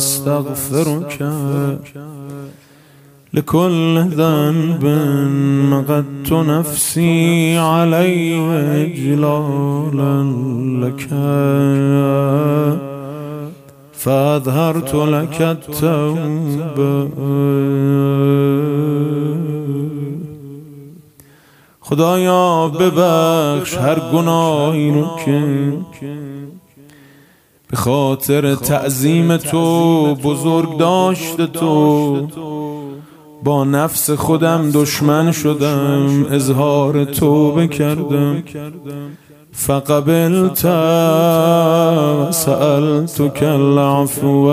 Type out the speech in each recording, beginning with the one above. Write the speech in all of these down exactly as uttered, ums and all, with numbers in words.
واستغفرك لكل ذنب مقدت نفسي عليه إجلالا لك فأظهرت لك التوبة. خدایا ببخش هر گناهی رو که به خاطر تعظیم تو، بزرگ داشت تو، با نفس خودم دشمن شدم، اظهار توبه کردم. فقبلت سألتك العفو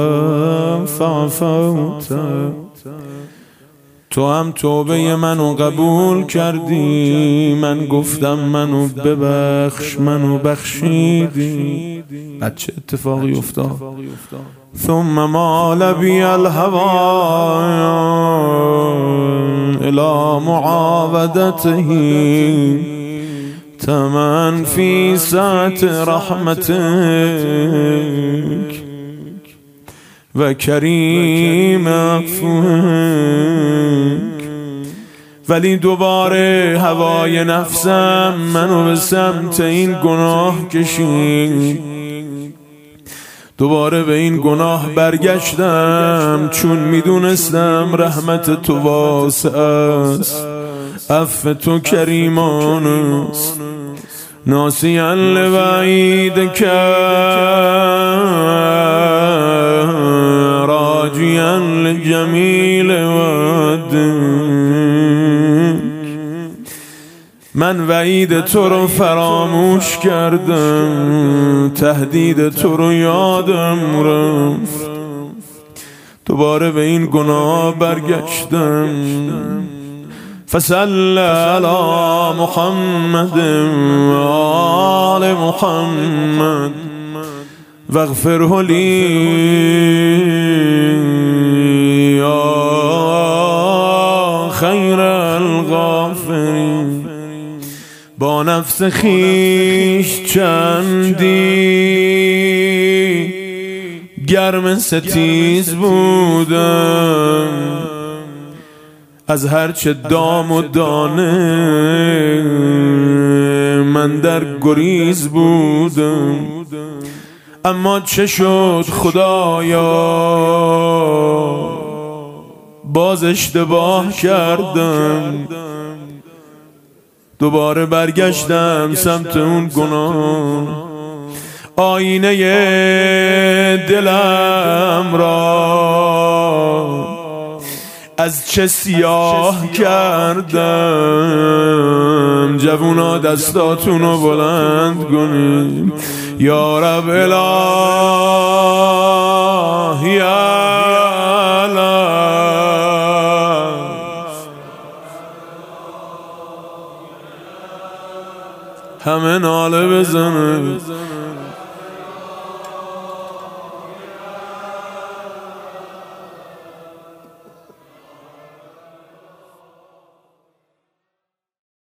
فعفوت. تو هم توبه منو قبول کردی، من گفتم منو ببخش، منو بخشیدی. بعد چه اتفاقی افتاد؟ ثم مال بی الهوى الى معاودته تمن فی سعة رحمتك و کریم عفوک. ولی دوباره هوای نفسم منو به سمت این گناه کشید. دوباره به این گناه برگشتم، چون میدونستم رحمت تو واسع است، عفو تو کریمان است. ناسیا لوعیدک راجیا لجمیل وعدک. من وعید تو رو فراموش کردم، تهدید تو رو یادم رفت. دوباره به این گناه برگشتم. فصل علی محمد و آل محمد واغفره لی یا خیر الغافرین. با نفس خیش چندی گرم ستیز بودم، از هرچه دام و دانه من در گریز بودم. اما چه شد خدایا، باز اشتباه کردم. دوباره برگشتم سمت اون گناه. آینه دلم را از چه سیاه کردم. جوونا دستاتونو بلند کنید. یا رب الهی همه ناله بزنه.